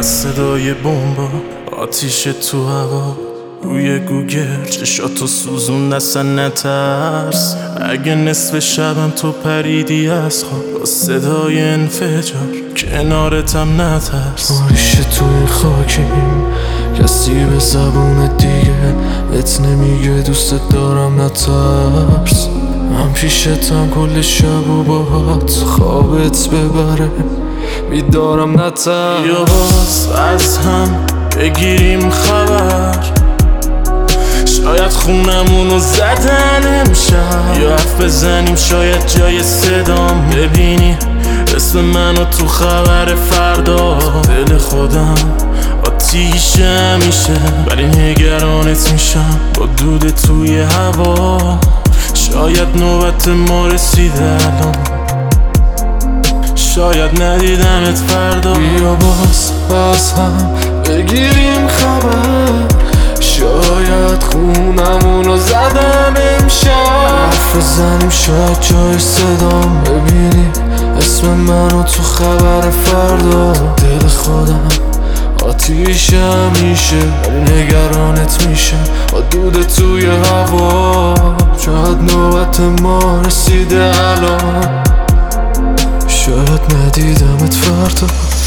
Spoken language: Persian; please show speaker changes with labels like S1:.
S1: از صدای بمبا، آتیش تو هوا، روی گوگل چشاتو سوزون اصلا نترس. اگه نصف شبم تو پریدی از خواب با صدای انفجار، کنارتم نترس.
S2: ریشه توی خاکیم، کسی به زبون دیگه ات نمیگه دوست دارم نترس. من پیشتم کل شب و باهات خوابت ببره بیدارم نترس.
S1: یا باز از هم بگیریم خبر، شاید خونمونو زدن امشب، یا حرف بزنیم شاید جای صدام ببینی اسم منو تو خبر فردا. دل خودم آتیش همیشه، ولی نگرانت میشم با دود توی هوا. شاید نوبت ما رسیده الان، شاید ندیدمت فردا.
S2: بیا باز هم بگیریم خبر، شاید خونمونو زدن امشب. حرف بزنیم شاید جای صدام ببینی اسم منو تو خبر فردا. دل خودم آتیش همیشه، ولی نگرانت میشه با دود توی هوا. شاید نوبت ما رسیده الان، شاید ندیدمت فردا.